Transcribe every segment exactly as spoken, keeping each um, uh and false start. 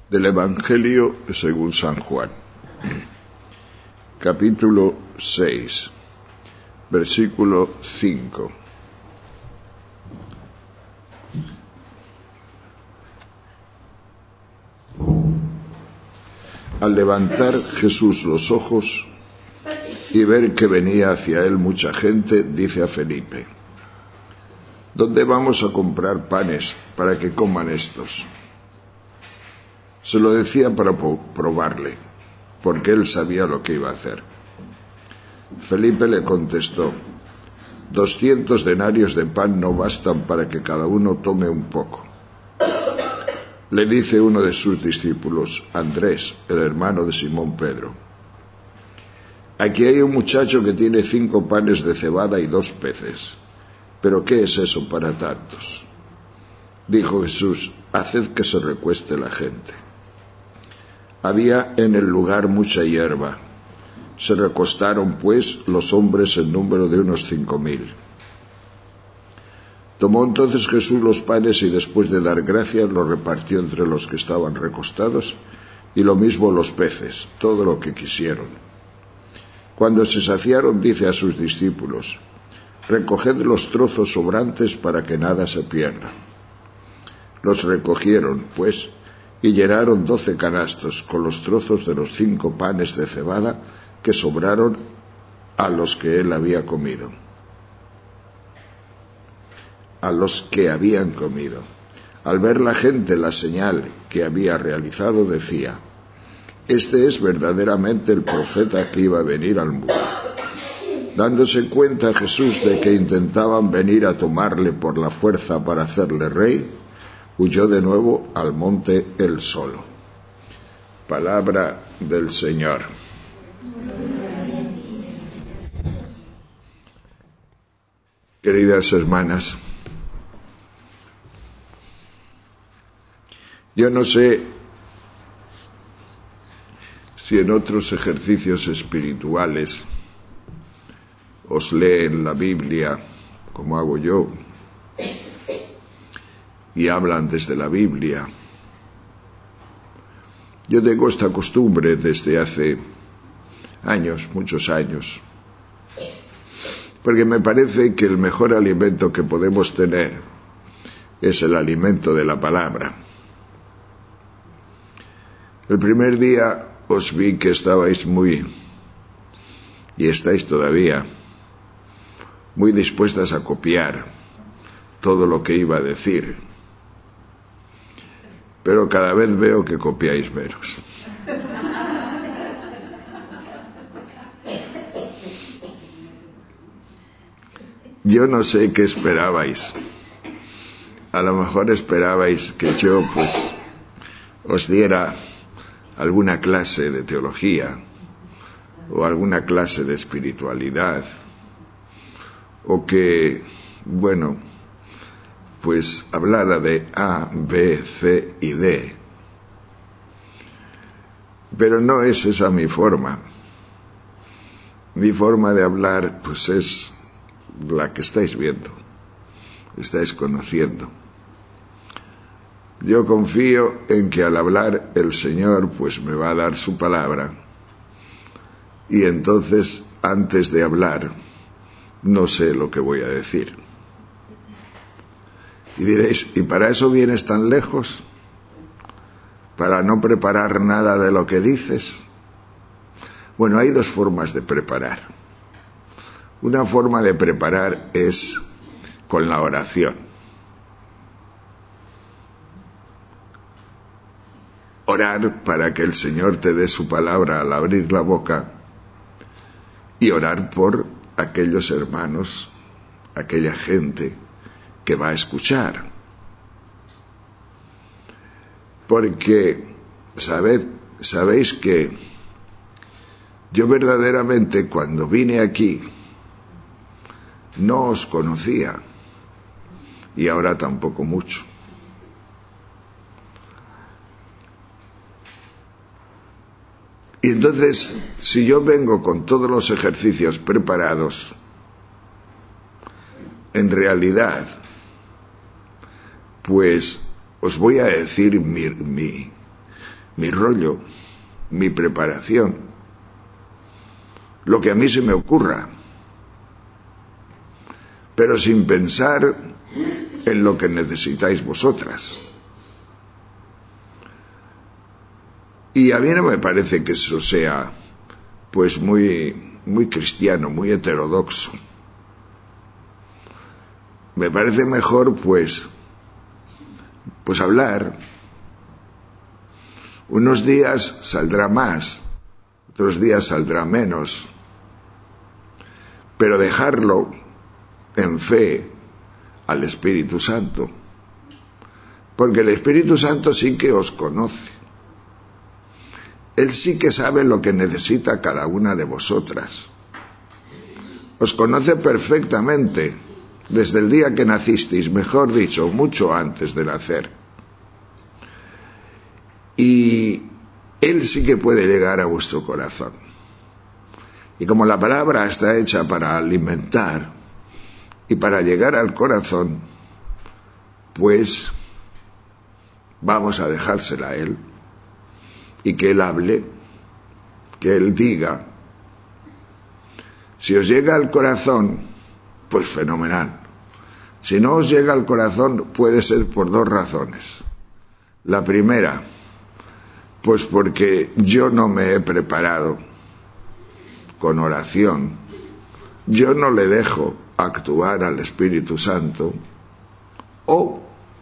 Del Evangelio según San Juan, capítulo seis, versículo cinco. Al levantar Jesús los ojos y ver que venía hacia él mucha gente, dice a Felipe: ¿dónde vamos a comprar panes para que coman estos? Se lo decía para probarle, porque él sabía lo que iba a hacer. Felipe le contestó: doscientos denarios de pan no bastan para que cada uno tome un poco. Le dice uno de sus discípulos, Andrés, el hermano de Simón Pedro: aquí hay un muchacho que tiene cinco panes de cebada y dos peces. ¿Pero qué es eso para tantos? Dijo Jesús: haced que se recueste la gente. Había en el lugar mucha hierba. Se recostaron, pues, los hombres en número de unos cinco mil. Tomó entonces Jesús los panes y, después de dar gracias, los repartió entre los que estaban recostados, y lo mismo los peces, todo lo que quisieron. Cuando se saciaron, dice a sus discípulos: recoged los trozos sobrantes para que nada se pierda. Los recogieron, pues, y llenaron doce canastos con los trozos de los cinco panes de cebada que sobraron a los que él había comido. A los que habían comido. Al ver la gente la señal que había realizado, decía: este es verdaderamente el profeta que iba a venir al mundo. Dándose cuenta Jesús de que intentaban venir a tomarle por la fuerza para hacerle rey, huyó de nuevo al monte él solo. Palabra del Señor. Queridas hermanas, yo no sé si en otros ejercicios espirituales os leen la Biblia, como hago yo, y hablan desde la Biblia. Yo tengo esta costumbre desde hace años, muchos años, porque me parece que el mejor alimento que podemos tener es el alimento de la palabra. El primer día os vi que estabais muy, y estáis todavía, muy dispuestas a copiar todo lo que iba a decir. Pero cada vez veo que copiáis menos. Yo no sé qué esperabais. A lo mejor esperabais que yo, pues, os diera alguna clase de teología o alguna clase de espiritualidad, o que, bueno, pues hablara de A, B, C y D. Pero no es esa mi forma. Mi forma de hablar, pues, es la que estáis viendo, estáis conociendo. Yo confío en que al hablar el Señor, pues, me va a dar su palabra, y entonces, antes de hablar, no sé lo que voy a decir. Y diréis: ¿y para eso vienes tan lejos? ¿Para no preparar nada de lo que dices? Bueno, hay dos formas de preparar. Una forma de preparar es con la oración. Orar para que el Señor te dé su palabra al abrir la boca, y orar por aquellos hermanos, aquella gente que va a escuchar. Porque sabed, sabéis que yo verdaderamente, cuando vine aquí, no os conocía, y ahora tampoco mucho. Y entonces, si yo vengo con todos los ejercicios preparados, en realidad, pues os voy a decir mi, mi, mi rollo, mi preparación, lo que a mí se me ocurra, pero sin pensar en lo que necesitáis vosotras. Y a mí no me parece que eso sea pues muy, muy cristiano, muy heterodoxo. Me parece mejor pues, pues hablar. Unos días saldrá más, otros días saldrá menos, pero dejarlo en fe al Espíritu Santo, porque el Espíritu Santo sí que os conoce. Él sí que sabe lo que necesita cada una de vosotras. Os conoce perfectamente desde el día que nacisteis, mejor dicho, mucho antes de nacer. Y Él sí que puede llegar a vuestro corazón. Y como la palabra está hecha para alimentar y para llegar al corazón, pues vamos a dejársela a Él y que Él hable, que Él diga. Si os llega al corazón, pues fenomenal. Si no os llega al corazón, puede ser por dos razones. La primera, pues porque yo no me he preparado con oración, yo no le dejo actuar al Espíritu Santo, o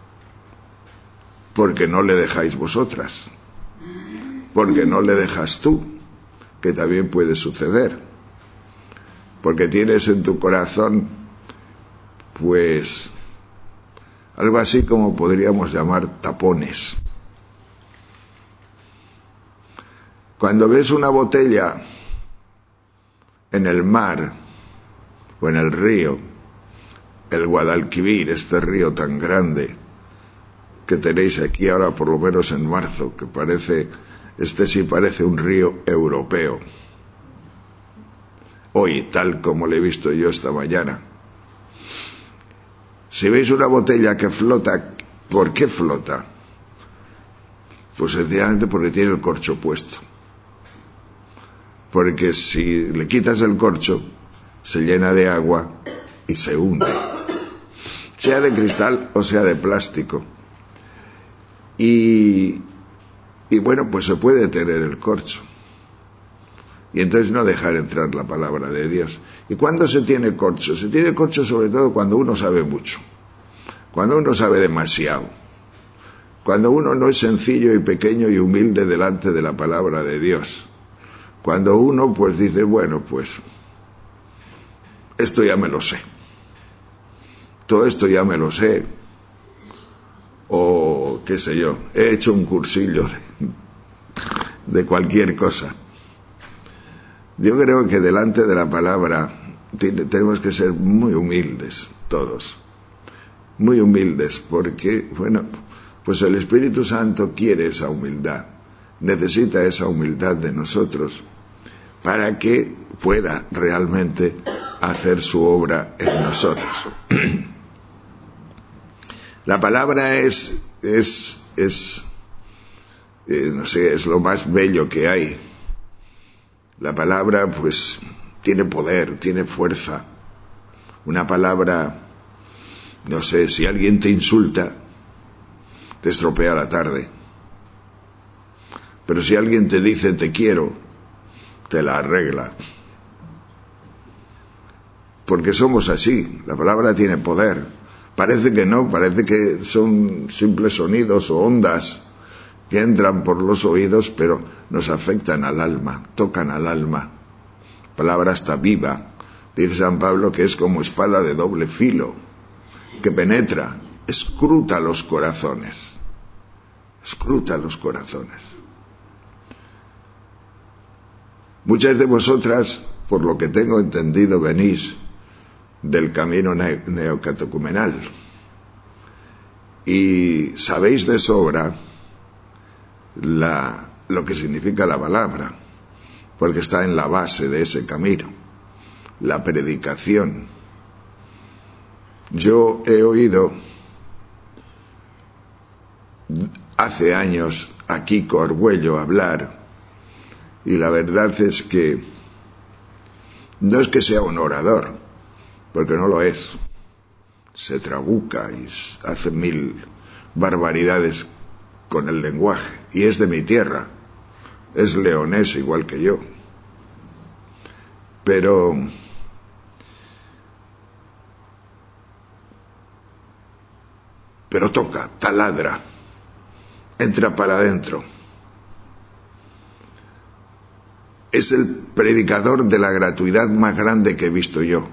porque no le dejáis vosotras, porque no le dejas tú, que también puede suceder, porque tienes en tu corazón pues algo así como podríamos llamar tapones. Cuando ves una botella en el mar o en el río, el Guadalquivir, este río tan grande que tenéis aquí ahora, por lo menos en marzo, que parece, este sí parece un río europeo, hoy, tal como lo he visto yo esta mañana. Si veis una botella que flota, ¿por qué flota? Pues sencillamente porque tiene el corcho puesto. Porque si le quitas el corcho, se llena de agua y se hunde, sea de cristal o sea de plástico. Y, y bueno, pues se puede tener el corcho. Y entonces no dejar entrar la palabra de Dios. ¿Y cuándo se tiene corcho? Se tiene corcho sobre todo cuando uno sabe mucho, cuando uno sabe demasiado, cuando uno no es sencillo y pequeño y humilde delante de la palabra de Dios. Cuando uno pues dice, bueno, pues esto ya me lo sé, todo esto ya me lo sé, o qué sé yo, he hecho un cursillo de, de cualquier cosa. Yo creo que delante de la palabra tenemos que ser muy humildes todos, muy humildes, porque, bueno, pues el Espíritu Santo quiere esa humildad, necesita esa humildad de nosotros para que pueda realmente hacer su obra en nosotros. La palabra es, es, es, eh, no sé, es lo más bello que hay. La palabra, pues, tiene poder, tiene fuerza. Una palabra, no sé, si alguien te insulta, te estropea la tarde. Pero si alguien te dice te quiero, te la arregla. Porque somos así, la palabra tiene poder. Parece que no, parece que son simples sonidos o ondas que entran por los oídos, pero nos afectan al alma, tocan al alma. La palabra está viva. Dice San Pablo que es como espada de doble filo, que penetra, escruta los corazones, escruta los corazones. Muchas de vosotras, por lo que tengo entendido, venís del camino ne- neocatecumenal y sabéis de sobra la, lo que significa la palabra, porque está en la base de ese camino, la predicación. Yo he oído hace años a Kiko Argüello hablar, y la verdad es que no es que sea un orador, porque no lo es. Se trabuca y hace mil barbaridades con el lenguaje, y es de mi tierra, es leonés igual que yo. Pero pero toca, taladra, entra para adentro. Es el predicador de la gratuidad más grande que he visto yo.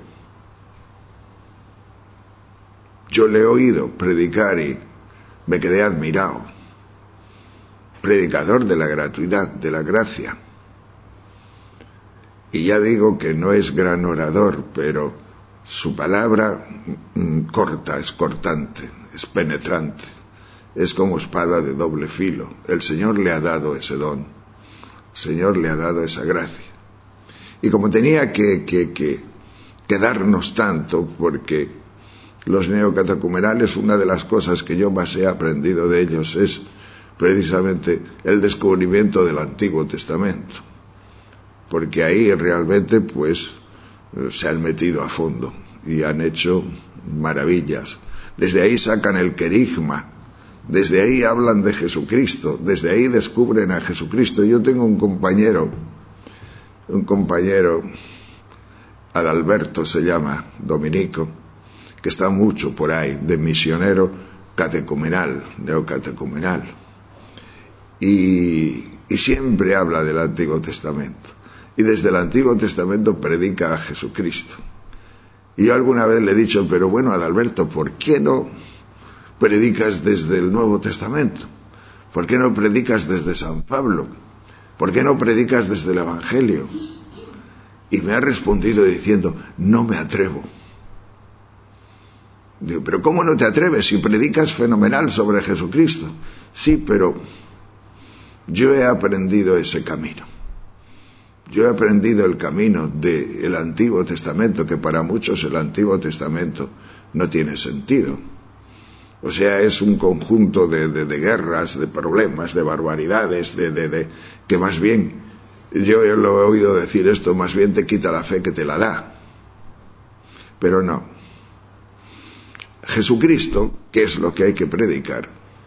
Yo le he oído predicar y me quedé admirado. Predicador de la gratuidad, de la gracia. Y ya digo que no es gran orador, pero su palabra mm, corta, es cortante, es penetrante, es como espada de doble filo. El Señor le ha dado ese don, el Señor le ha dado esa gracia. Y como tenía que, que, que, que darnos tanto, porque los neocatecumenales, una de las cosas que yo más he aprendido de ellos es precisamente el descubrimiento del Antiguo Testamento, porque ahí realmente pues se han metido a fondo y han hecho maravillas. Desde ahí sacan el querigma, desde ahí hablan de Jesucristo, desde ahí descubren a Jesucristo. Yo tengo un compañero, un compañero, Adalberto se llama, dominico, que está mucho por ahí, de misionero catecumenal, neocatecumenal, y, y siempre habla del Antiguo Testamento. Y desde el Antiguo Testamento predica a Jesucristo. Y yo alguna vez le he dicho, pero bueno, Adalberto, ¿por qué no predicas desde el Nuevo Testamento? ¿Por qué no predicas desde San Pablo? ¿Por qué no predicas desde el Evangelio? Y me ha respondido diciendo, no me atrevo. Digo, pero ¿cómo no te atreves si predicas fenomenal sobre Jesucristo? Sí, pero yo he aprendido ese camino. Yo he aprendido el camino del Antiguo Testamento, que para muchos el Antiguo Testamento no tiene sentido. O sea, es un conjunto de, de, de guerras, de problemas, de barbaridades, de, de, de que más bien, yo lo he oído decir esto, más bien te quita la fe que te la da. Pero no. Jesucristo, ¿qué es lo que hay que predicar?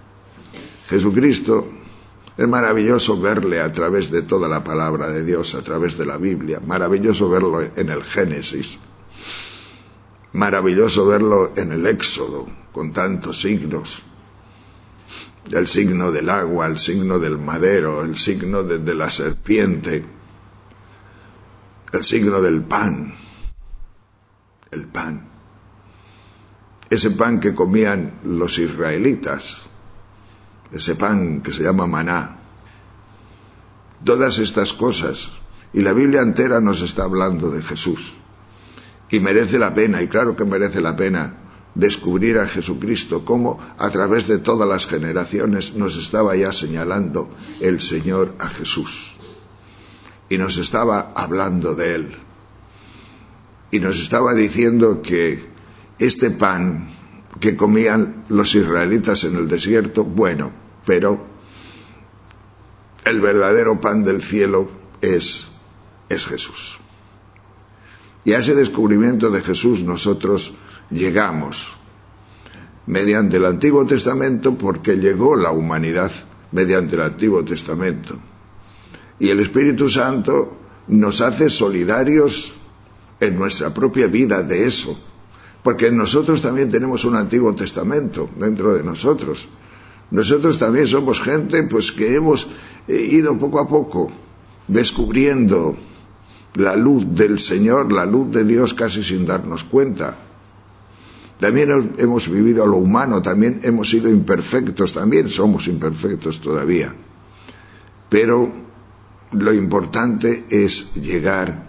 Jesucristo, es maravilloso verle a través de toda la palabra de Dios, a través de la Biblia, maravilloso verlo en el Génesis, maravilloso verlo en el Éxodo, con tantos signos, el signo del agua, el signo del madero, el signo de, de la serpiente, el signo del pan, el pan, ese pan que comían los israelitas, ese pan que se llama maná, todas estas cosas, y la Biblia entera nos está hablando de Jesús, y merece la pena, y claro que merece la pena descubrir a Jesucristo, como a través de todas las generaciones nos estaba ya señalando el Señor a Jesús, y nos estaba hablando de Él, y nos estaba diciendo que este pan que comían los israelitas en el desierto, bueno, pero el verdadero pan del cielo es, es Jesús. Y a ese descubrimiento de Jesús nosotros llegamos mediante el Antiguo Testamento, porque llegó la humanidad mediante el Antiguo Testamento. Y el Espíritu Santo nos hace solidarios en nuestra propia vida de eso, porque nosotros también tenemos un Antiguo Testamento dentro de nosotros. Nosotros también somos gente pues que hemos ido poco a poco descubriendo la luz del Señor, la luz de Dios, casi sin darnos cuenta. También hemos vivido a lo humano, también hemos sido imperfectos, también somos imperfectos todavía. Pero lo importante es llegar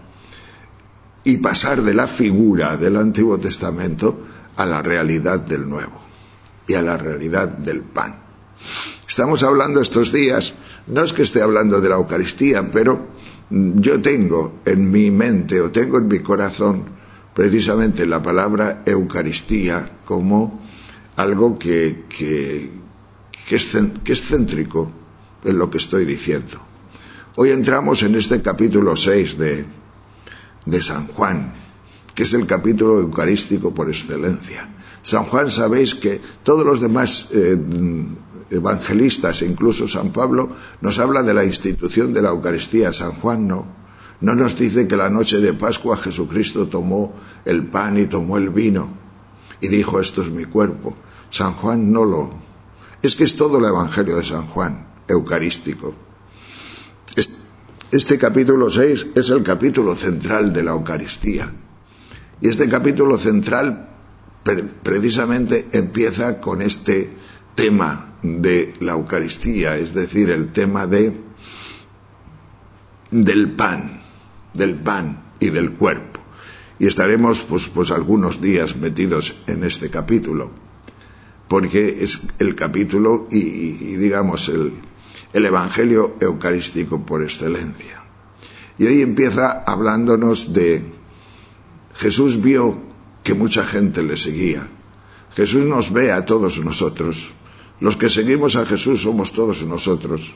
y pasar de la figura del Antiguo Testamento a la realidad del Nuevo y a la realidad del pan. Estamos hablando estos días, no es que esté hablando de la Eucaristía, pero yo tengo en mi mente o tengo en mi corazón precisamente la palabra Eucaristía como algo que, que, que es, que es céntrico en lo que estoy diciendo. Hoy entramos en este capítulo seis de, de San Juan, que es el capítulo eucarístico por excelencia. San Juan, sabéis que todos los demás eh, evangelistas, incluso San Pablo, nos habla de la institución de la Eucaristía. San Juan no. No nos dice que la noche de Pascua Jesucristo tomó el pan y tomó el vino y dijo: esto es mi cuerpo. San Juan no lo... Es que es todo el Evangelio de San Juan, eucarístico. Este capítulo seis es el capítulo central de la Eucaristía. Y este capítulo central precisamente empieza con este tema de la Eucaristía, es decir, el tema de del pan, del pan y del cuerpo. Y estaremos pues, pues algunos días metidos en este capítulo, porque es el capítulo y, y, y digamos el, el Evangelio eucarístico por excelencia. Y hoy empieza hablándonos de Jesús vio que mucha gente le seguía. Jesús nos ve a todos nosotros. Los que seguimos a Jesús somos todos nosotros.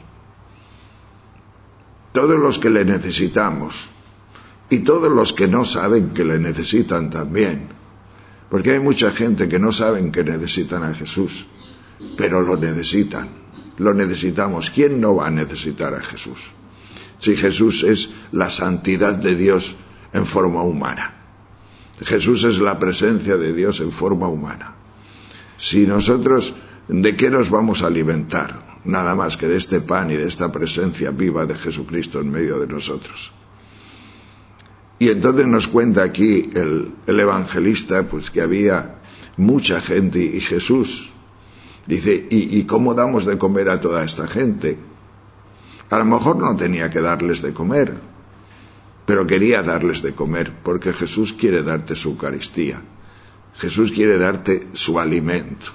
Todos los que le necesitamos. Y todos los que no saben que le necesitan también. Porque hay mucha gente que no saben que necesitan a Jesús, pero lo necesitan. Lo necesitamos. ¿Quién no va a necesitar a Jesús? Si Jesús es la santidad de Dios en forma humana. Jesús es la presencia de Dios en forma humana. Si nosotros, ¿de qué nos vamos a alimentar? Nada más que de este pan y de esta presencia viva de Jesucristo en medio de nosotros. Y entonces nos cuenta aquí el, el evangelista, pues que había mucha gente y Jesús dice, ¿y, ¿y cómo damos de comer a toda esta gente? A lo mejor no tenía que darles de comer, pero quería darles de comer, porque Jesús quiere darte su Eucaristía. Jesús quiere darte su alimento.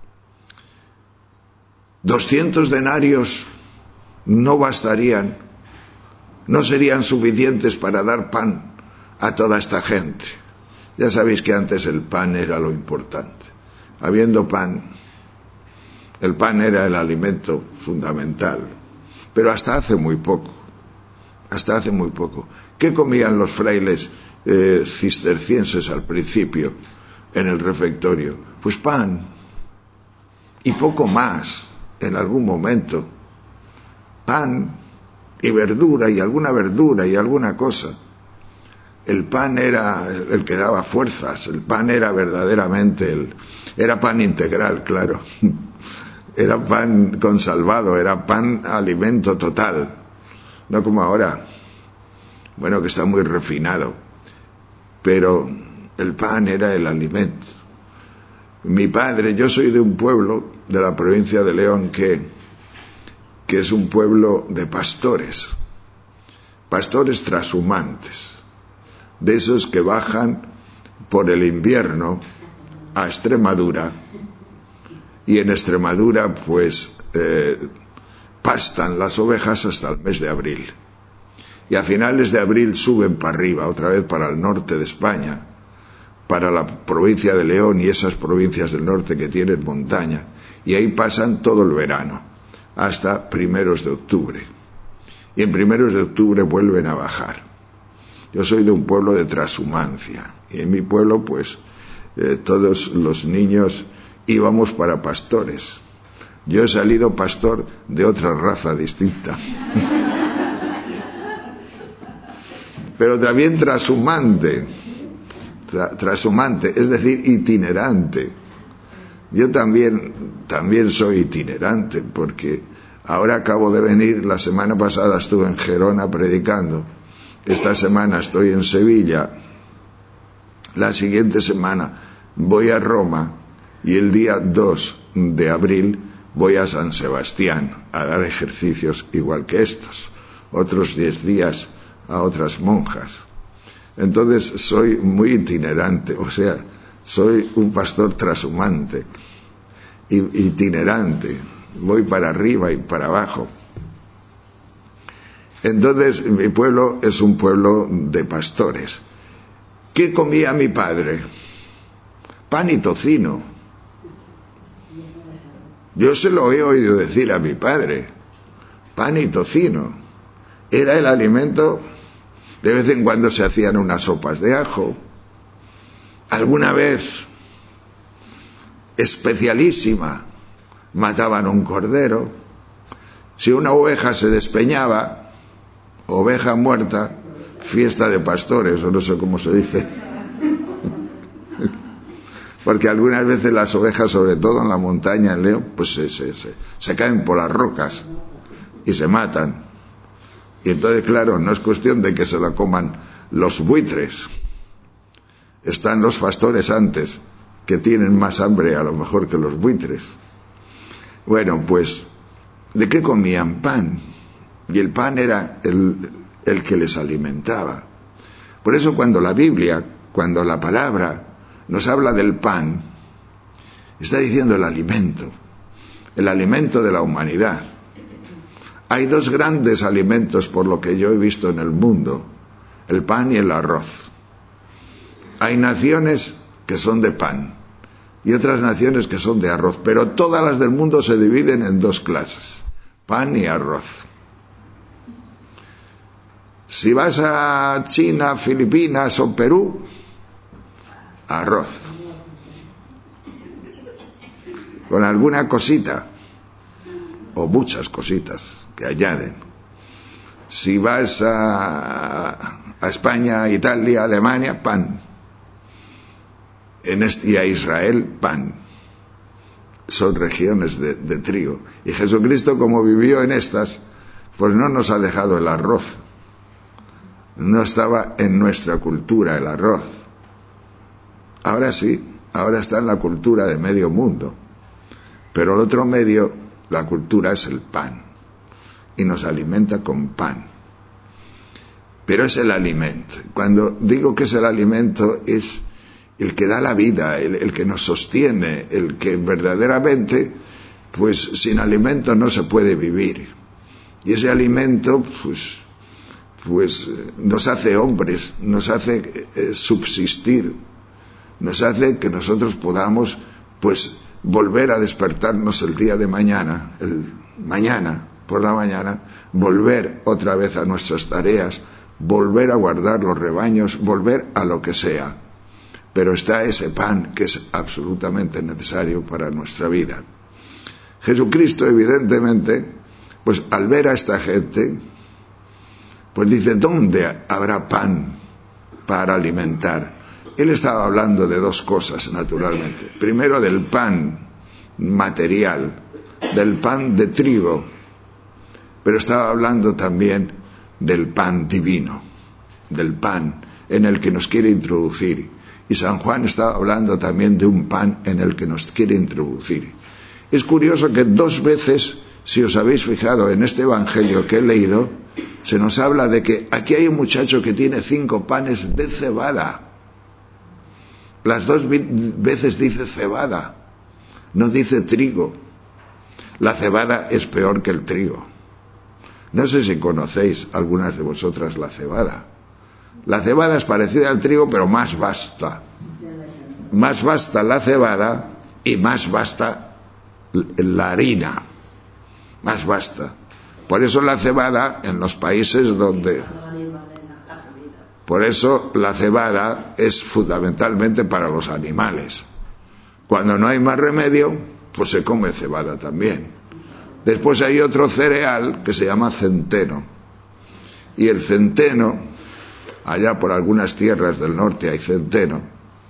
Doscientos denarios no bastarían, no serían suficientes para dar pan a toda esta gente. Ya sabéis que antes el pan era lo importante. Habiendo pan, el pan era el alimento fundamental, pero hasta hace muy poco, hasta hace muy poco. ¿Qué comían los frailes eh, cistercienses al principio en el refectorio? Pues pan y poco más en algún momento. Pan y verdura y alguna verdura y alguna cosa. El pan era el que daba fuerzas, el pan era verdaderamente el, era pan integral, claro. Era pan consalvado, era pan alimento total. No como ahora, bueno, que está muy refinado, pero el pan era el alimento. Mi padre, yo soy de un pueblo de la provincia de León que, que es un pueblo de pastores, pastores trashumantes, de esos que bajan por el invierno a Extremadura y en Extremadura pues eh, pastan las ovejas hasta el mes de abril. Y a finales de abril suben para arriba, otra vez para el norte de España, para la provincia de León y esas provincias del norte que tienen montaña. Y ahí pasan todo el verano, hasta primeros de octubre. Y en primeros de octubre vuelven a bajar. Yo soy de un pueblo de trashumancia. Y en mi pueblo, pues, eh, todos los niños íbamos para pastores. Yo he salido pastor de otra raza distinta. Pero también trashumante, tra, trashumante, es decir, itinerante. Yo también, también soy itinerante, porque ahora acabo de venir, la semana pasada estuve en Gerona predicando, esta semana estoy en Sevilla, la siguiente semana voy a Roma y el día dos de abril voy a San Sebastián a dar ejercicios igual que estos, otros diez días a otras monjas. Entonces soy muy itinerante, o sea, soy un pastor trashumante, itinerante, voy para arriba y para abajo. Entonces mi pueblo es un pueblo de pastores. ¿Qué comía mi padre? Pan y tocino. Yo se lo he oído decir a mi padre, pan y tocino. Era el alimento, de vez en cuando se hacían unas sopas de ajo, alguna vez, especialísima, mataban un cordero. Si una oveja se despeñaba, oveja muerta, fiesta de pastores, o no sé cómo se dice. Porque algunas veces las ovejas, sobre todo en la montaña, en León, pues se, se, se, se caen por las rocas y se matan. Y entonces, claro, no es cuestión de que se la coman los buitres. Están los pastores antes, que tienen más hambre a lo mejor que los buitres. Bueno, pues, ¿de qué comían? Pan. Y el pan era el, el que les alimentaba. Por eso cuando la Biblia, cuando la palabra nos habla del pan, está diciendo el alimento, el alimento de la humanidad. Hay dos grandes alimentos por lo que yo he visto en el mundo, el pan y el arroz. Hay naciones que son de pan y otras naciones que son de arroz, pero todas las del mundo se dividen en dos clases, pan y arroz. Si vas a China, Filipinas o Perú, arroz, con alguna cosita o muchas cositas que añaden. Si vas a, a España, Italia, Alemania, pan. En este, y a Israel, pan. Son regiones de, de trigo. Y Jesucristo, como vivió en estas, pues no nos ha dejado el arroz. No estaba en nuestra cultura el arroz. Ahora sí, ahora está en la cultura de medio mundo. Pero el otro medio, la cultura es el pan. Y nos alimenta con pan. Pero es el alimento. Cuando digo que es el alimento, es el que da la vida, el, el que nos sostiene, el que verdaderamente, pues sin alimento no se puede vivir. Y ese alimento, pues, pues nos hace hombres, nos hace eh, subsistir, nos hace que nosotros podamos, pues, volver a despertarnos el día de mañana, el mañana, por la mañana, volver otra vez a nuestras tareas, volver a guardar los rebaños, volver a lo que sea. Pero está ese pan que es absolutamente necesario para nuestra vida. Jesucristo, evidentemente, pues al ver a esta gente, pues dice, ¿dónde habrá pan para alimentar? Él estaba hablando de dos cosas, naturalmente. Primero, del pan material, del pan de trigo, pero estaba hablando también del pan divino, del pan en el que nos quiere introducir. Y San Juan estaba hablando también de un pan en el que nos quiere introducir. Es curioso que dos veces, si os habéis fijado en este evangelio que he leído, se nos habla de que aquí hay un muchacho que tiene cinco panes de cebada. Las dos veces dice cebada, no dice trigo. La cebada es peor que el trigo. No sé si conocéis algunas de vosotras la cebada. La cebada es parecida al trigo, pero más vasta. Más vasta la cebada y más vasta la harina. Más vasta. Por eso la cebada, en los países donde... Por eso la cebada es fundamentalmente para los animales. Cuando no hay más remedio, pues se come cebada también. Después hay otro cereal que se llama centeno. Y el centeno... allá por algunas tierras del norte hay centeno,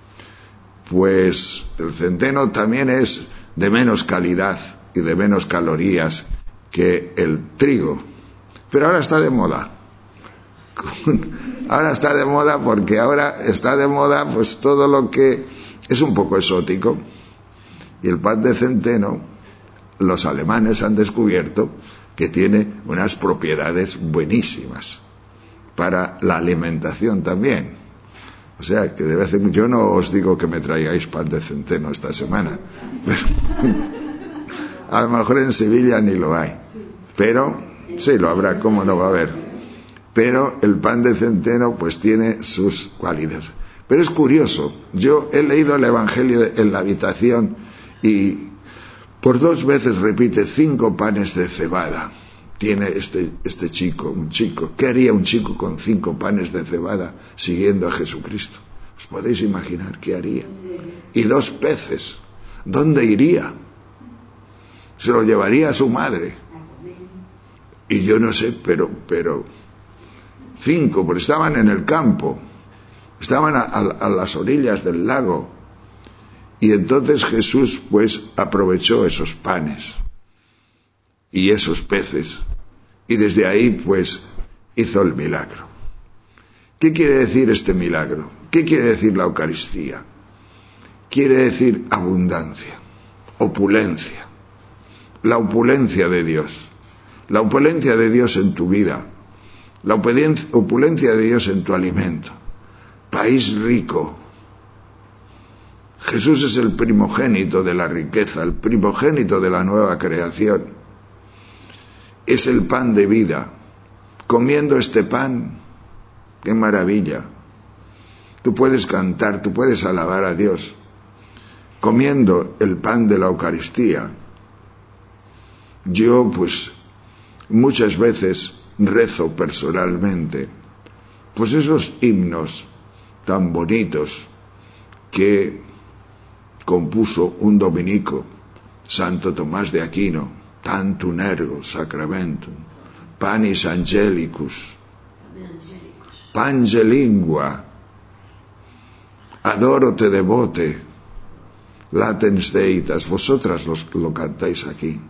pues el centeno también es de menos calidad y de menos calorías que el trigo, pero ahora está de moda. Ahora está de moda porque ahora está de moda pues todo lo que es un poco exótico. Y el pan de centeno, los alemanes han descubierto que tiene unas propiedades buenísimas para la alimentación también. O sea, que de vez en cuando, yo no os digo que me traigáis pan de centeno esta semana, pero a lo mejor en Sevilla ni lo hay, pero sí lo habrá, cómo no va a haber. Pero el pan de centeno pues tiene sus cualidades. Pero es curioso, yo he leído el Evangelio en la habitación y Por dos veces repite cinco panes de cebada. Tiene este, este chico, un chico. ¿Qué haría un chico con cinco panes de cebada siguiendo a Jesucristo? ¿Os podéis imaginar qué haría? Y dos peces. ¿Dónde iría? Se lo llevaría a su madre. Y yo no sé, pero, pero cinco, porque estaban en el campo, estaban a, a, a las orillas del lago. Y entonces Jesús pues aprovechó esos panes y esos peces, y desde ahí pues hizo el milagro. ¿Qué quiere decir este milagro? ¿Qué quiere decir la Eucaristía? Quiere decir abundancia, opulencia, la opulencia de Dios, la opulencia de Dios en tu vida, la opulencia de Dios en tu alimento. País rico. Jesús es el primogénito de la riqueza, el primogénito de la nueva creación. Es el pan de vida. Comiendo este pan, qué maravilla. Tú puedes cantar, tú puedes alabar a Dios. Comiendo el pan de la Eucaristía. Yo, pues, muchas veces rezo personalmente, pues esos himnos tan bonitos que compuso un dominico, Santo Tomás de Aquino, Tantum ergo sacramentum, panis angelicus, pange lingua, adoro te devote, latens deitas. Vosotras los, lo cantáis aquí.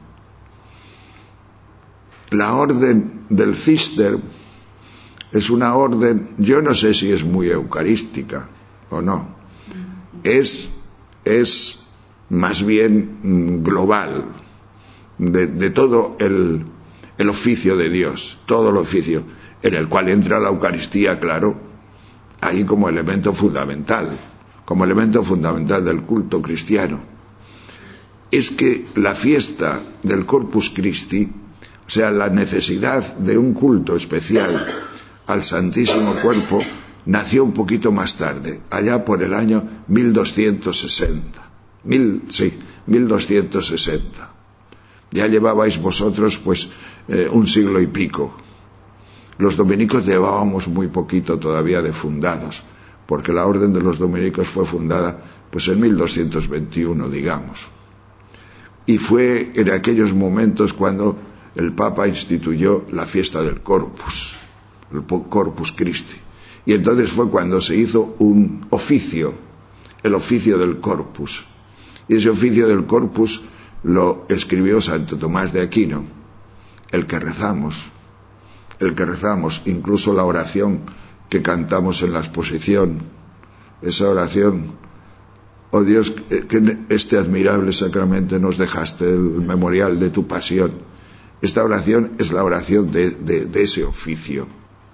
La orden del Cister es una orden, yo no sé si es muy eucarística o no, es, es más bien global, de, de todo el, el oficio de Dios, todo el oficio, en el cual entra la Eucaristía, claro, ahí como elemento fundamental, como elemento fundamental del culto cristiano. Es que la fiesta del Corpus Christi, o sea, la necesidad de un culto especial al Santísimo Cuerpo, nació un poquito más tarde, allá por el año mil doscientos sesenta. Mil, sí, mil doscientos sesenta. Ya llevabais vosotros, pues, eh, un siglo y pico. Los dominicos llevábamos muy poquito todavía de fundados, porque la orden de los dominicos fue fundada, pues, en mil doscientos veintiuno, digamos. Y fue en aquellos momentos cuando el Papa instituyó la fiesta del Corpus, el Corpus Christi. Y entonces fue cuando se hizo un oficio, el oficio del Corpus. Y ese oficio del Corpus lo escribió Santo Tomás de Aquino, el que rezamos, el que rezamos, incluso la oración que cantamos en la exposición, esa oración: oh Dios, que este admirable sacramento nos dejaste, el memorial de tu pasión. Esta oración es la oración de, de, de ese oficio.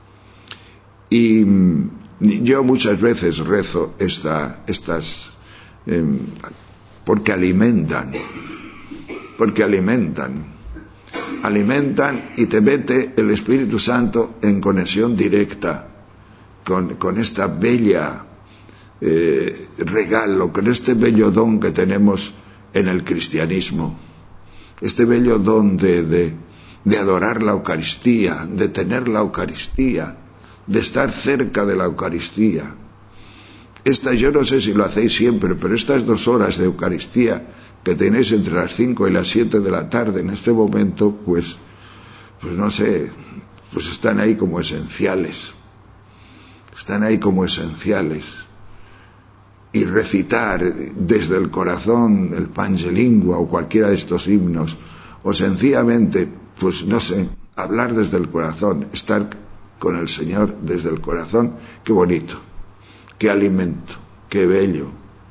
Y yo muchas veces rezo esta, estas, eh, porque alimentan, porque alimentan, alimentan y te mete el Espíritu Santo en conexión directa con, con esta bella eh, regalo, con este bello don que tenemos en el cristianismo, este bello don de, de, de adorar la Eucaristía, de tener la Eucaristía, de estar cerca de la Eucaristía. Esta, yo no sé si lo hacéis siempre, pero estas dos horas de Eucaristía que tenéis entre las cinco y las siete de la tarde en este momento, pues, pues no sé, pues están ahí como esenciales, están ahí como esenciales. Y recitar desde el corazón el Pange Lingua o cualquiera de estos himnos, o sencillamente, pues no sé, hablar desde el corazón, estar con el Señor desde el corazón, qué bonito, qué alimento, qué bello.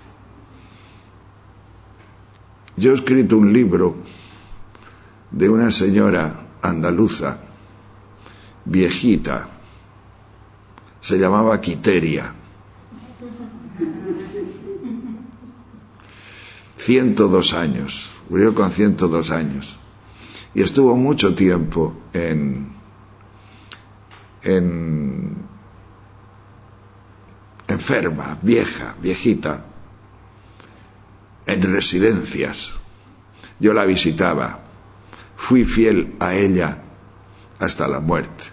Yo he escrito un libro de una señora andaluza, viejita, se llamaba Quiteria, ciento dos años, murió con ciento dos años, y estuvo mucho tiempo en, en enferma, vieja, viejita, en residencias, Yo la visitaba, fui fiel a ella hasta la muerte.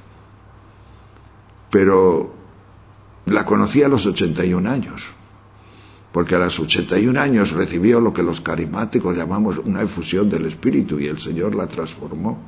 Pero la conocí a los ochenta y un años, porque a los ochenta y un años recibió lo que los carismáticos llamamos una efusión del Espíritu y el Señor la transformó.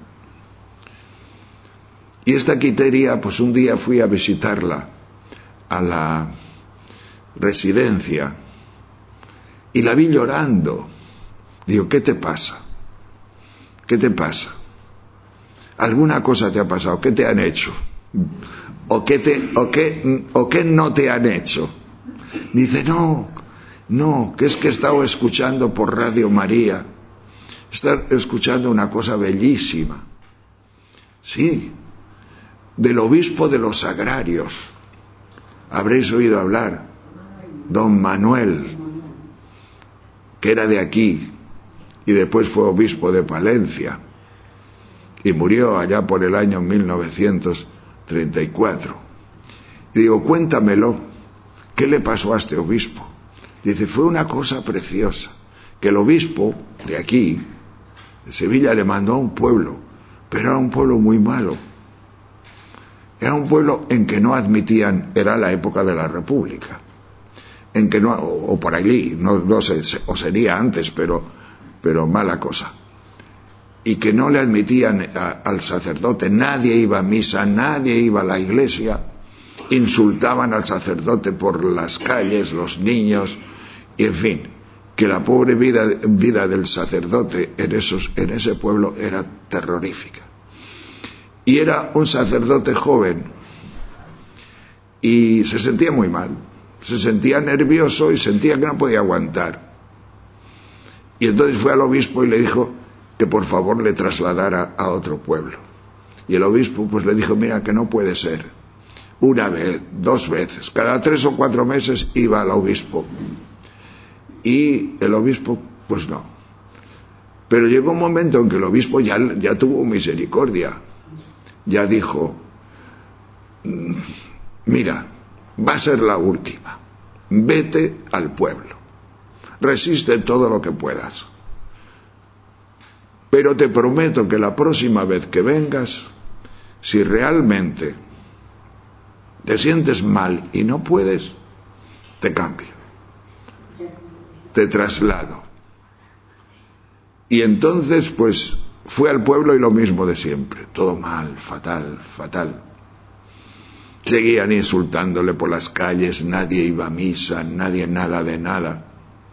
Y esta Quiteria, pues un día fui a visitarla a la residencia y la vi llorando. Digo, ¿qué te pasa? ¿Qué te pasa? ¿Alguna cosa te ha pasado? ¿Qué te han hecho? ¿O qué, te, o qué, o qué no te han hecho? Dice, no, no, que es que he estado escuchando por Radio María, he estado escuchando una cosa bellísima. Sí, del obispo de los Agrarios. Habréis oído hablar, don Manuel, que era de aquí y después fue obispo de Palencia y murió allá por el año mil novecientos treinta y cuatro. Y digo, cuéntamelo, ¿qué le pasó a este obispo? Dice, fue una cosa preciosa, que el obispo de aquí, de Sevilla, le mandó a un pueblo, pero era un pueblo muy malo. Era un pueblo en que no admitían, era la época de la República, en que no, o, o por allí, no, no sé, o sería antes, pero, pero mala cosa. Y que no le admitían a, al sacerdote, nadie iba a misa, nadie iba a la iglesia, insultaban al sacerdote por las calles, los niños, y en fin, que la pobre vida, vida del sacerdote en, esos, en ese pueblo era terrorífica. Y era un sacerdote joven y se sentía muy mal, se sentía nervioso y sentía que no podía aguantar. Y entonces fue al obispo y le dijo que por favor le trasladara a otro pueblo. Y el obispo pues le dijo, mira, que no puede ser. Una vez, dos veces, cada tres o cuatro meses iba al obispo. Y el obispo, pues no. Pero llegó un momento en que el obispo ya, ya tuvo misericordia. Ya dijo, mira, va a ser la última, vete al pueblo, resiste todo lo que puedas, pero te prometo que la próxima vez que vengas, si realmente te sientes mal y no puedes, te cambio, te traslado. Y entonces pues fue al pueblo y lo mismo de siempre, todo mal, fatal, fatal. Seguían insultándole por las calles, nadie iba a misa, nadie nada de nada.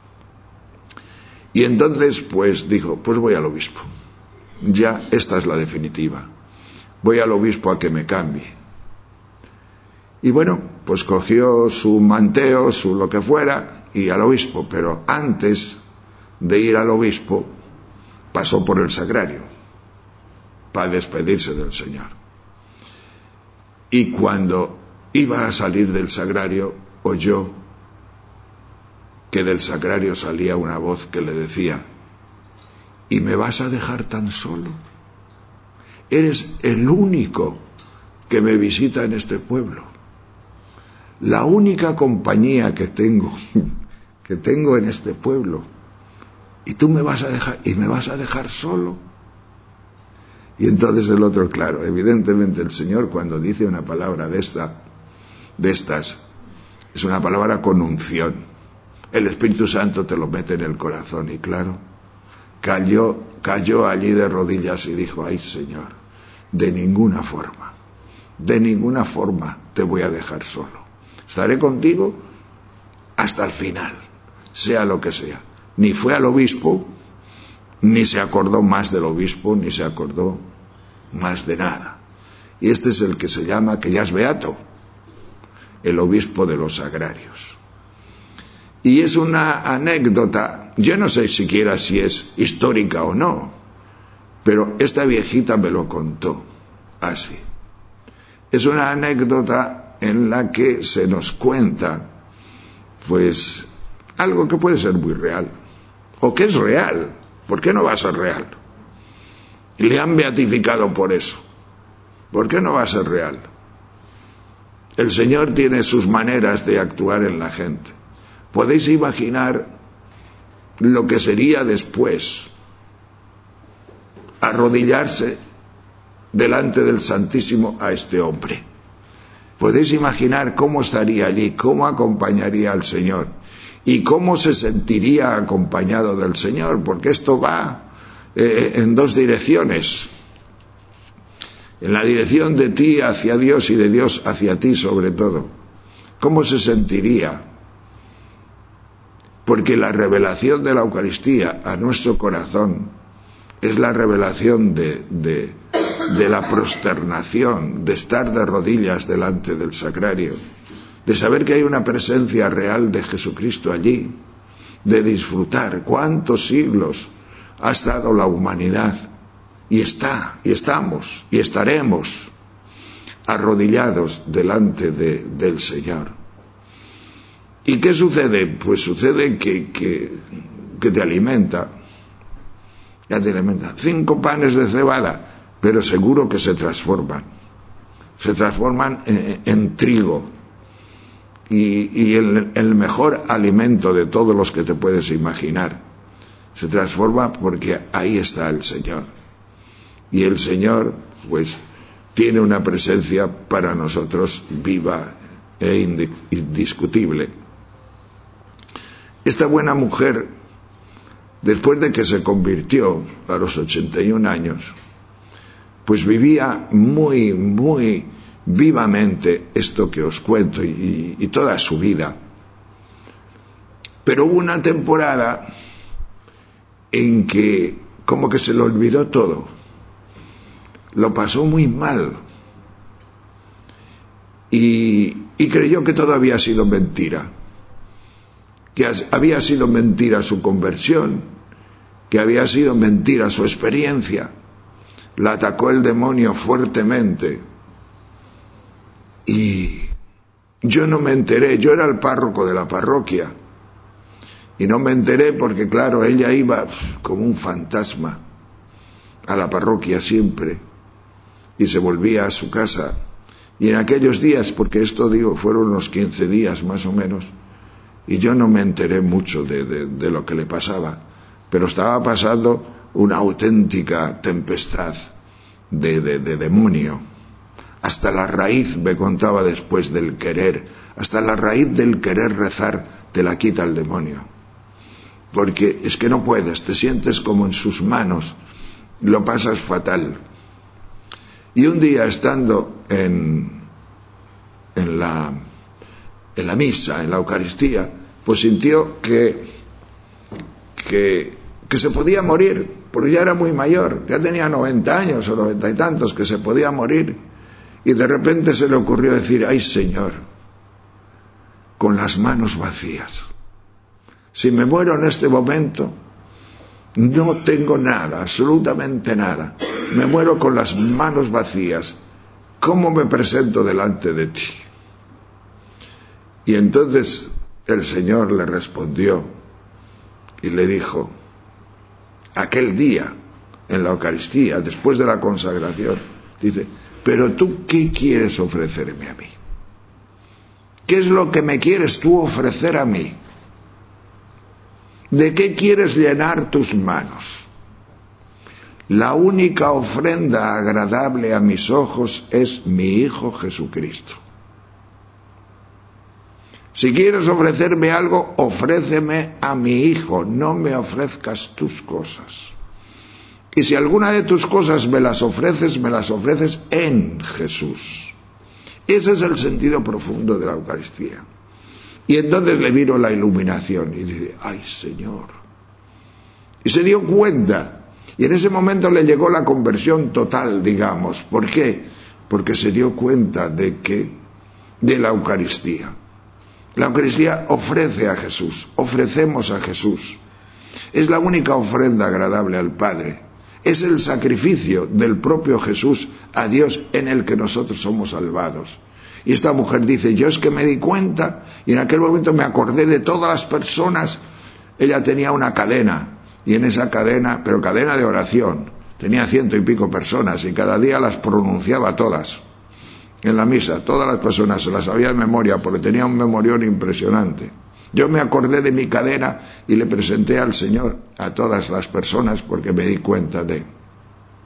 Y entonces pues dijo, pues voy al obispo, ya esta es la definitiva, voy al obispo a que me cambie. Y bueno, pues cogió su manteo, su lo que fuera, y al obispo, pero antes de ir al obispo, pasó por el sagrario para despedirse del Señor. Y cuando iba a salir del sagrario, oyó que del sagrario salía una voz que le decía, ¿y me vas a dejar tan solo? Eres el único que me visita en este pueblo. La única compañía que tengo, que tengo en este pueblo. Y tú me vas a dejar, y me vas a dejar solo. Y entonces el otro, claro, evidentemente el Señor cuando dice una palabra de esta, de estas, es una palabra con unción. El Espíritu Santo te lo mete en el corazón y claro, cayó, cayó allí de rodillas y dijo, ay Señor, de ninguna forma, de ninguna forma te voy a dejar solo. Estaré contigo hasta el final, sea lo que sea. Ni fue al obispo, ni se acordó más del obispo, ni se acordó más de nada. Y este es el que se llama, que ya es beato, el obispo de los Agrarios. Y es una anécdota, yo no sé siquiera si es histórica o no, pero esta viejita me lo contó así. Es una anécdota en la que se nos cuenta, pues, algo que puede ser muy real, o que es real. ¿Por qué no va a ser real? Y le han beatificado por eso. ¿Por qué no va a ser real? El Señor tiene sus maneras de actuar en la gente. Podéis imaginar lo que sería después arrodillarse delante del Santísimo a este hombre. Podéis imaginar cómo estaría allí, cómo acompañaría al Señor y cómo se sentiría acompañado del Señor, porque esto va eh, en dos direcciones. En la dirección de ti hacia Dios y de Dios hacia ti sobre todo. ¿Cómo se sentiría? Porque la revelación de la Eucaristía a nuestro corazón es la revelación de, de, de la prosternación, de estar de rodillas delante del sagrario, de saber que hay una presencia real de Jesucristo allí, de disfrutar cuántos siglos ha estado la humanidad, y está, y estamos, y estaremos arrodillados delante de, del Señor. ¿Y qué sucede? Pues sucede que, que, que te alimenta, ya te alimenta. Cinco panes de cebada, pero seguro que se transforman, se transforman en, en trigo, y, y el, el mejor alimento de todos los que te puedes imaginar, se transforma porque ahí está el Señor. Y el Señor, pues, tiene una presencia para nosotros viva e indiscutible. Esta buena mujer, después de que se convirtió a los ochenta y un años, pues vivía muy, muy vivamente esto que os cuento y, y toda su vida. Pero hubo una temporada en que como que se le olvidó todo. Lo pasó muy mal y, y creyó que todo había sido mentira, que había sido mentira su conversión, que había sido mentira su experiencia. La atacó el demonio fuertemente y yo no me enteré. Yo era el párroco de la parroquia y no me enteré porque, claro, ella iba como un fantasma a la parroquia siempre y se volvía a su casa. Y en aquellos días, porque esto digo, fueron unos quince días más o menos, y yo no me enteré mucho de, de, de lo que le pasaba, pero estaba pasando una auténtica tempestad de, de, de demonio. Hasta la raíz, me contaba después, del querer, hasta la raíz del querer rezar te la quita el demonio. Porque es que no puedes, te sientes como en sus manos, lo pasas fatal. Y un día, estando en, en, la, en la misa, en la Eucaristía, pues sintió que, que, que se podía morir, porque ya era muy mayor, ya tenía noventa años o noventa y tantos, que se podía morir. Y de repente se le ocurrió decir: ay, Señor, con las manos vacías, si me muero en este momento, no tengo nada, absolutamente nada. Me muero con las manos vacías. ¿Cómo me presento delante de ti? Y entonces el Señor le respondió y le dijo, aquel día, en la Eucaristía, después de la consagración, dice: pero tú, ¿qué quieres ofrecerme a mí? ¿Qué es lo que me quieres tú ofrecer a mí? ¿De qué quieres llenar tus manos? La única ofrenda agradable a mis ojos es mi Hijo Jesucristo. Si quieres ofrecerme algo, ofréceme a mi Hijo, no me ofrezcas tus cosas. Y si alguna de tus cosas me las ofreces, me las ofreces en Jesús. Ese es el sentido profundo de la Eucaristía. Y entonces le vino la iluminación y dice: ay, Señor. Y se dio cuenta. Y en ese momento le llegó la conversión total, digamos. ¿Por qué? Porque se dio cuenta de que, de la Eucaristía. La Eucaristía ofrece a Jesús, ofrecemos a Jesús. Es la única ofrenda agradable al Padre. Es el sacrificio del propio Jesús a Dios en el que nosotros somos salvados. Y esta mujer dice: yo es que me di cuenta y en aquel momento me acordé de todas las personas. Ella tenía una cadena, y en esa cadena, pero cadena de oración, tenía ciento y pico personas y cada día las pronunciaba todas en la misa. Todas las personas se las sabía de memoria porque tenía un memorión impresionante. Yo me acordé de mi cadena y le presenté al Señor a todas las personas porque me di cuenta de...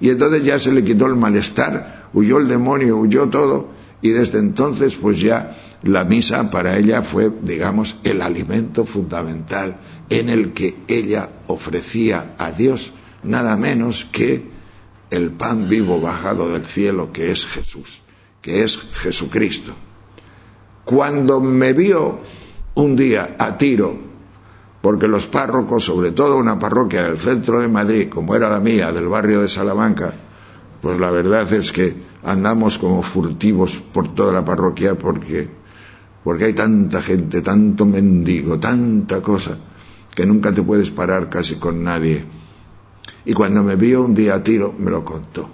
Y entonces ya se le quitó el malestar, huyó el demonio, huyó todo, y desde entonces pues ya la misa para ella fue, digamos, el alimento fundamental en el que ella ofrecía a Dios nada menos que el pan vivo bajado del cielo, que es Jesús, que es Jesucristo. Cuando me vio un día a tiro, porque los párrocos, sobre todo una parroquia del centro de Madrid, como era la mía, del barrio de Salamanca, pues la verdad es que andamos como furtivos por toda la parroquia porque, porque hay tanta gente, tanto mendigo, tanta cosa, que nunca te puedes parar casi con nadie. Y cuando me vio un día a tiro, me lo contó.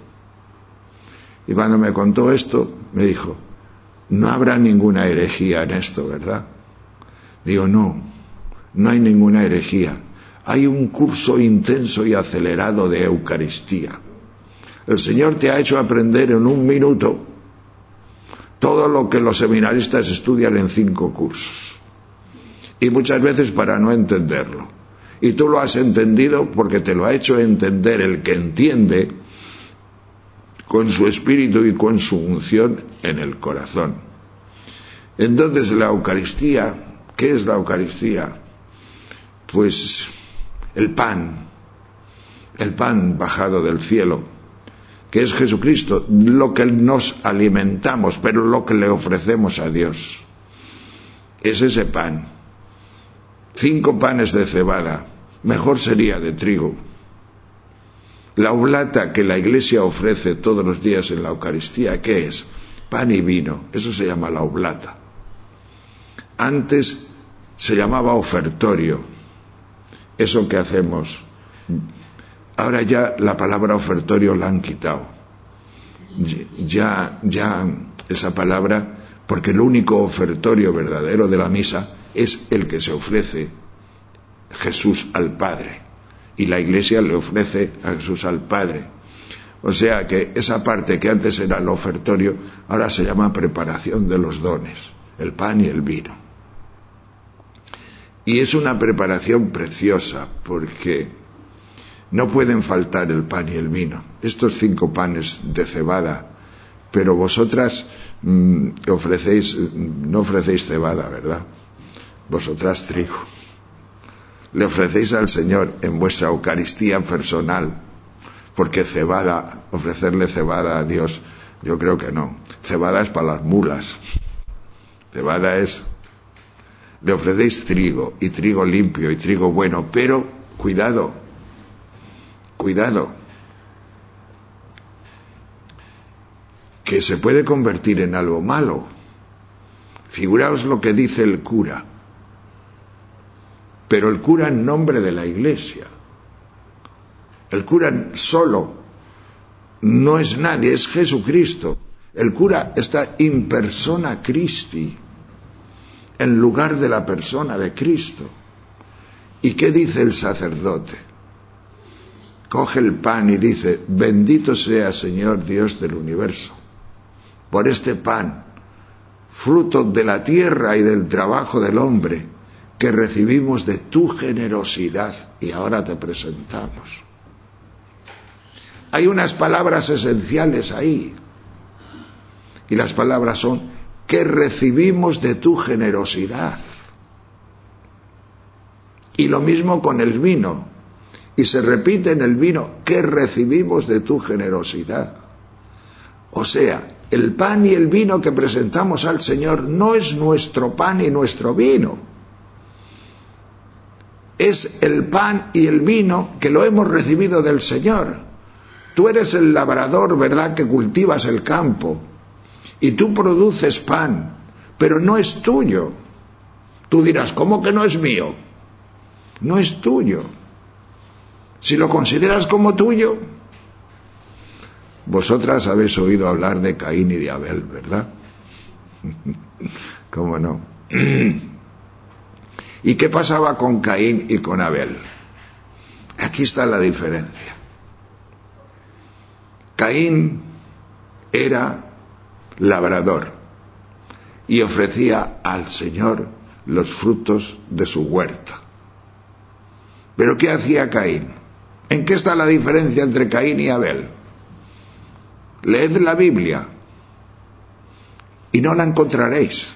Y cuando me contó esto, me dijo, no habrá ninguna herejía en esto, ¿verdad? Digo, no, no hay ninguna herejía. Hay un curso intenso y acelerado de Eucaristía. El Señor te ha hecho aprender en un minuto todo lo que los seminaristas estudian en cinco cursos. Y muchas veces para no entenderlo. Y tú lo has entendido porque te lo ha hecho entender el que entiende con su espíritu y con su unción en el corazón. Entonces la Eucaristía, ¿qué es la Eucaristía? Pues el pan, el pan bajado del cielo, que es Jesucristo, lo que nos alimentamos, pero lo que le ofrecemos a Dios. Es ese pan. Cinco panes de cebada, mejor sería de trigo. La oblata que la Iglesia ofrece todos los días en la Eucaristía, ¿qué es? Pan y vino, eso se llama la oblata. Antes se llamaba ofertorio, eso que hacemos. Ahora ya la palabra ofertorio la han quitado. Ya, ya esa palabra, porque el único ofertorio verdadero de la misa es el que se ofrece Jesús al Padre. Y la Iglesia le ofrece a Jesús al Padre. O sea que esa parte que antes era el ofertorio, ahora se llama preparación de los dones, el pan y el vino. Y es una preparación preciosa, porque no pueden faltar el pan y el vino. Estos cinco panes de cebada, pero vosotras mmm, ofrecéis, no ofrecéis cebada, ¿verdad? Vosotras trigo. Le ofrecéis al Señor en vuestra Eucaristía personal, porque cebada, ofrecerle cebada a Dios, yo creo que no. Cebada es para las mulas. Cebada es, le ofrecéis trigo, y trigo limpio, y trigo bueno, pero cuidado, cuidado, que se puede convertir en algo malo. Figuraos lo que dice el cura, pero el cura en nombre de la Iglesia. El cura solo no es nadie, es Jesucristo. El cura está in persona Christi, en lugar de la persona de Cristo. ¿Y qué dice el sacerdote? Coge el pan y dice, bendito sea Señor Dios del universo, por este pan, fruto de la tierra y del trabajo del hombre, que recibimos de tu generosidad y ahora te presentamos. Hay unas palabras esenciales ahí, y las palabras son que recibimos de tu generosidad. Y lo mismo con el vino, y se repite en el vino, que recibimos de tu generosidad. O sea, el pan y el vino que presentamos al Señor no es nuestro pan y nuestro vino. Es el pan y el vino que lo hemos recibido del Señor. Tú eres el labrador, ¿verdad?, que cultivas el campo. Y tú produces pan, pero no es tuyo. Tú dirás, ¿cómo que no es mío? No es tuyo. Si lo consideras como tuyo, vosotras habéis oído hablar de Caín y de Abel, ¿verdad? ¿Cómo no? ¿Y qué pasaba con Caín y con Abel? Aquí está la diferencia. Caín era labrador y ofrecía al Señor los frutos de su huerta. ¿Pero qué hacía Caín? ¿En qué está la diferencia entre Caín y Abel? Leed la Biblia y no la encontraréis.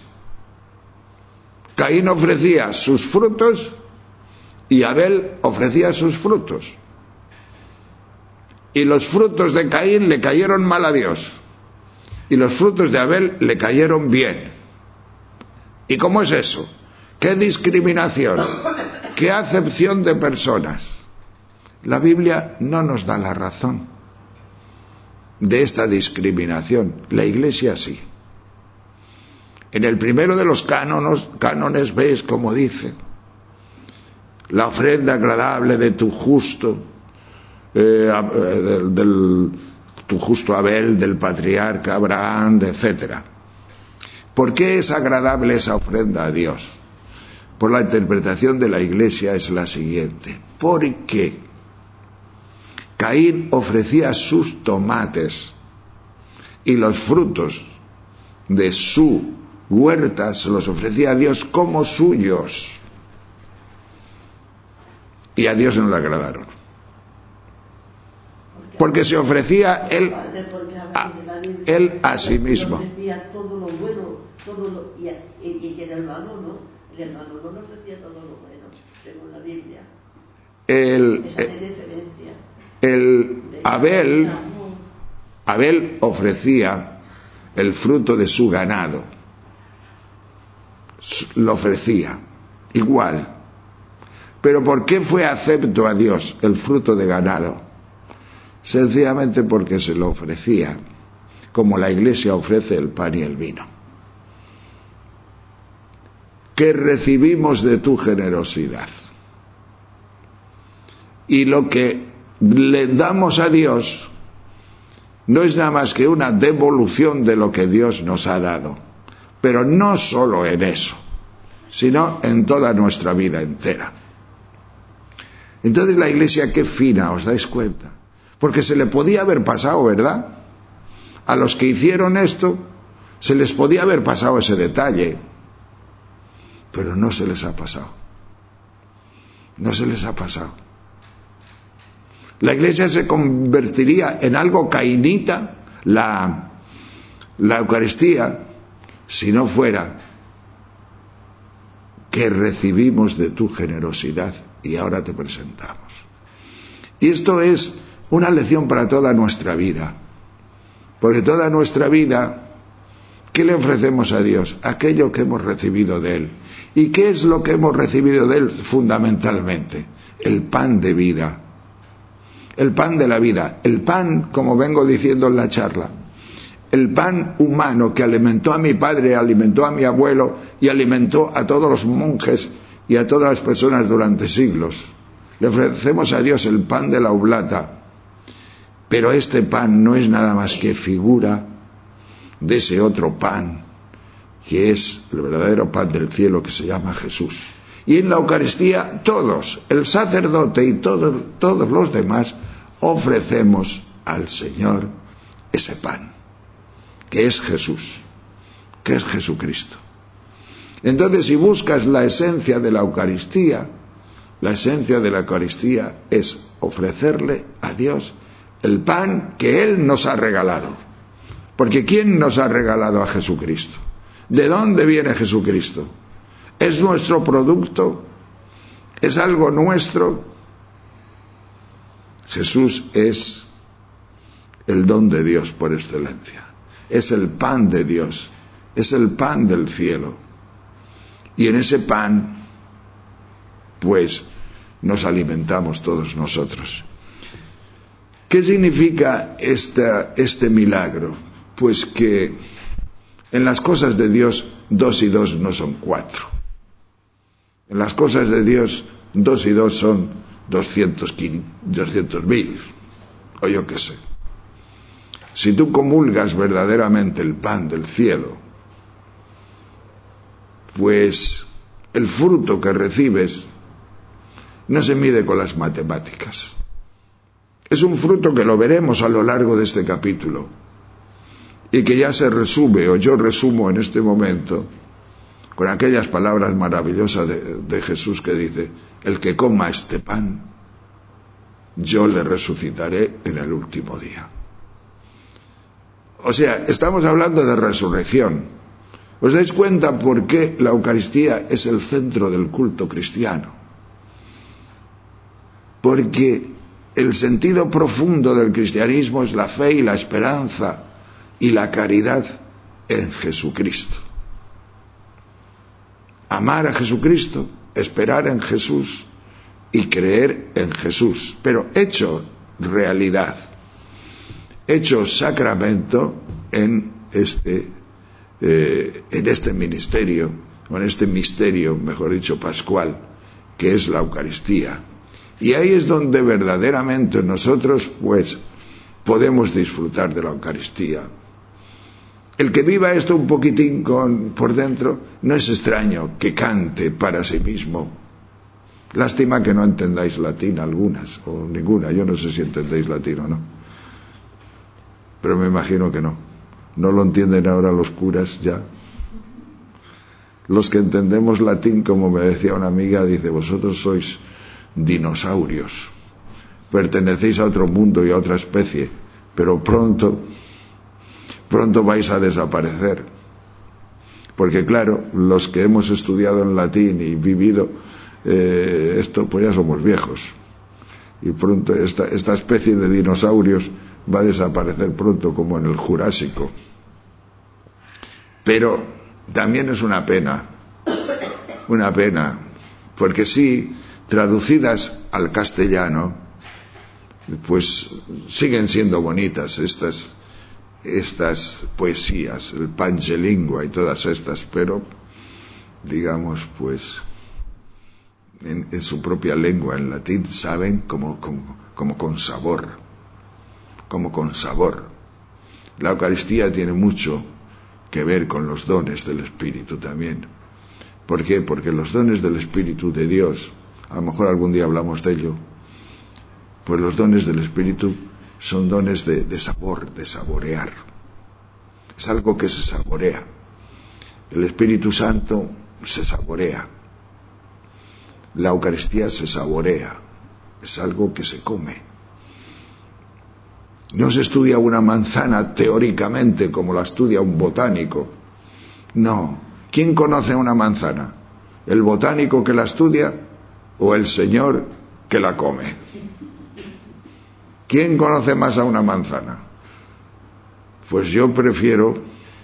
Caín ofrecía sus frutos y Abel ofrecía sus frutos. Y los frutos de Caín le cayeron mal a Dios. Y los frutos de Abel le cayeron bien. ¿Y cómo es eso? ¿Qué discriminación? ¿Qué acepción de personas? La Biblia no nos da la razón de esta discriminación. La Iglesia sí. En el primero de los cánones, cánones ves como dice: la ofrenda agradable de tu justo, eh, del, del, tu justo Abel, del patriarca Abraham, etcétera. ¿Por qué es agradable esa ofrenda a Dios? Por la interpretación de la Iglesia es la siguiente: porque Caín ofrecía sus tomates y los frutos de su huerta se los ofrecía a Dios como suyos, y a Dios no le agradaron, porque se ofrecía él a, él a sí mismo. Todo lo bueno, todo lo, y, y, y el hermano no, el hermano no le ofrecía todo lo bueno, según la Biblia. El, el Abel, Abel ofrecía el fruto de su ganado, lo ofrecía igual. Pero ¿por qué fue acepto a Dios el fruto de ganado? Sencillamente porque se lo ofrecía como la Iglesia ofrece el pan y el vino. Que recibimos de tu generosidad. Y lo que le damos a Dios no es nada más que una devolución de lo que Dios nos ha dado. Pero no solo en eso, sino en toda nuestra vida entera. Entonces la Iglesia, qué fina, ¿os dais cuenta? Porque se le podía haber pasado, ¿verdad? A los que hicieron esto se les podía haber pasado ese detalle, pero no se les ha pasado. No se les ha pasado. La Iglesia se convertiría en algo cainita, la, la Eucaristía, si no fuera que recibimos de tu generosidad y ahora te presentamos. Y esto es una lección para toda nuestra vida, porque toda nuestra vida, ¿qué le ofrecemos a Dios? Aquello que hemos recibido de Él. ¿Y qué es lo que hemos recibido de Él fundamentalmente? El pan de vida, el pan de la vida, el pan, como vengo diciendo en la charla, el pan humano que alimentó a mi padre, alimentó a mi abuelo y alimentó a todos los monjes y a todas las personas durante siglos. Le ofrecemos a Dios el pan de la oblata, pero este pan no es nada más que figura de ese otro pan, que es el verdadero pan del cielo, que se llama Jesús. Y en la Eucaristía todos, el sacerdote y todos, todos los demás, ofrecemos al Señor ese pan, que es Jesús, que es Jesucristo. Entonces, si buscas la esencia de la Eucaristía, la esencia de la Eucaristía es ofrecerle a Dios el pan que Él nos ha regalado. Porque ¿quién nos ha regalado a Jesucristo? ¿De dónde viene Jesucristo? ¿Es nuestro producto? ¿Es algo nuestro? Jesús es el don de Dios por excelencia. Es el pan de Dios. Es el pan del cielo. Y en ese pan, pues, nos alimentamos todos nosotros. ¿Qué significa esta, este milagro? Pues que en las cosas de Dios dos y dos no son cuatro. En las cosas de Dios dos y dos son doscientos mil, o yo qué sé. Si tú comulgas verdaderamente el pan del cielo, pues el fruto que recibes no se mide con las matemáticas. Es un fruto que lo veremos a lo largo de este capítulo y que ya se resume, o yo resumo en este momento, con aquellas palabras maravillosas de, de Jesús que dice: el que coma este pan, yo le resucitaré en el último día. O sea, estamos hablando de resurrección. ¿Os dais cuenta por qué la Eucaristía es el centro del culto cristiano? Porque el sentido profundo del cristianismo es la fe y la esperanza y la caridad en Jesucristo. Amar a Jesucristo, esperar en Jesús y creer en Jesús, pero hecho realidad, hecho sacramento en este, eh, en este ministerio, o en este misterio, mejor dicho, pascual, que es la Eucaristía. Y ahí es donde verdaderamente nosotros, pues, podemos disfrutar de la Eucaristía. El que viva esto un poquitín con, por dentro, no es extraño que cante para sí mismo. Lástima que no entendáis latín algunas, o ninguna, yo no sé si entendéis latín o no. Pero me imagino que no. ¿No lo entienden ahora los curas ya? Los que entendemos latín, como me decía una amiga, dice, vosotros sois dinosaurios, pertenecéis a otro mundo y a otra especie, pero pronto, pronto vais a desaparecer. Porque claro, los que hemos estudiado en latín y vivido eh, esto, pues ya somos viejos. Y pronto esta, esta especie de dinosaurios va a desaparecer pronto, como en el Jurásico. Pero también es una pena, una pena, porque sí, traducidas al castellano, pues siguen siendo bonitas estas, estas poesías, el Pangelingua y todas estas, pero digamos, pues en, en su propia lengua, en latín, saben como, como, como con sabor, como con sabor. La Eucaristía tiene mucho que ver con los dones del Espíritu también. ¿Por qué? Porque los dones del Espíritu de Dios, a lo mejor algún día hablamos de ello, pues los dones del Espíritu son dones de, de sabor, de saborear. Es algo que se saborea. El Espíritu Santo se saborea. La Eucaristía se saborea. Es algo que se come. No se estudia una manzana teóricamente como la estudia un botánico. No. ¿Quién conoce una manzana? ¿El botánico que la estudia o el Señor que la come? ¿Quién conoce más a una manzana? Pues yo prefiero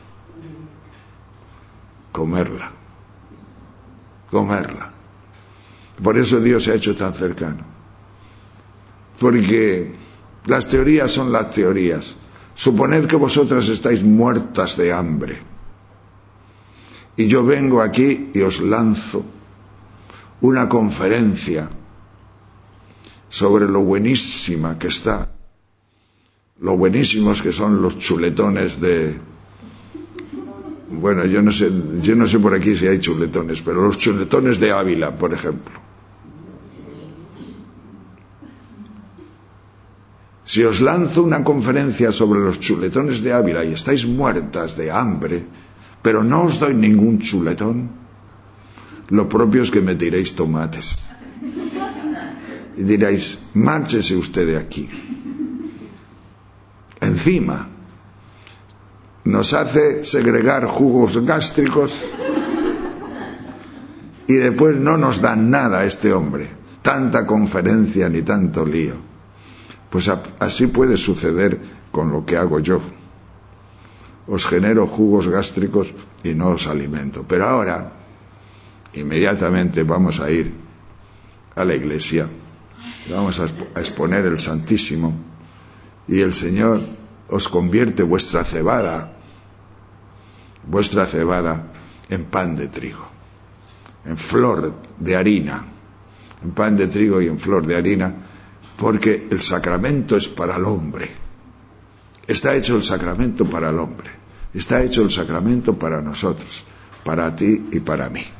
comerla. Comerla. Por eso Dios se ha hecho tan cercano. Porque las teorías son las teorías. Suponed que vosotras estáis muertas de hambre. Y yo vengo aquí y os lanzo una conferencia sobre lo buenísima que está, lo buenísimos que son los chuletones de... Bueno, yo no sé, yo no sé por aquí si hay chuletones, pero los chuletones de Ávila, por ejemplo. Si os lanzo una conferencia sobre los chuletones de Ávila y estáis muertas de hambre, pero no os doy ningún chuletón, lo propio es que me tiréis tomates. Y diréis, márchese usted de aquí. Encima, nos hace segregar jugos gástricos y después no nos dan nada a este hombre. Tanta conferencia ni tanto lío. Pues así puede suceder con lo que hago yo. Os genero jugos gástricos y no os alimento. Pero ahora, inmediatamente vamos a ir a la iglesia, vamos a exponer el Santísimo y el Señor os convierte vuestra cebada, vuestra cebada en pan de trigo, en flor de harina, en pan de trigo y en flor de harina, porque el sacramento es para el hombre. Está hecho el sacramento para el hombre. Está hecho el sacramento para nosotros, para ti y para mí.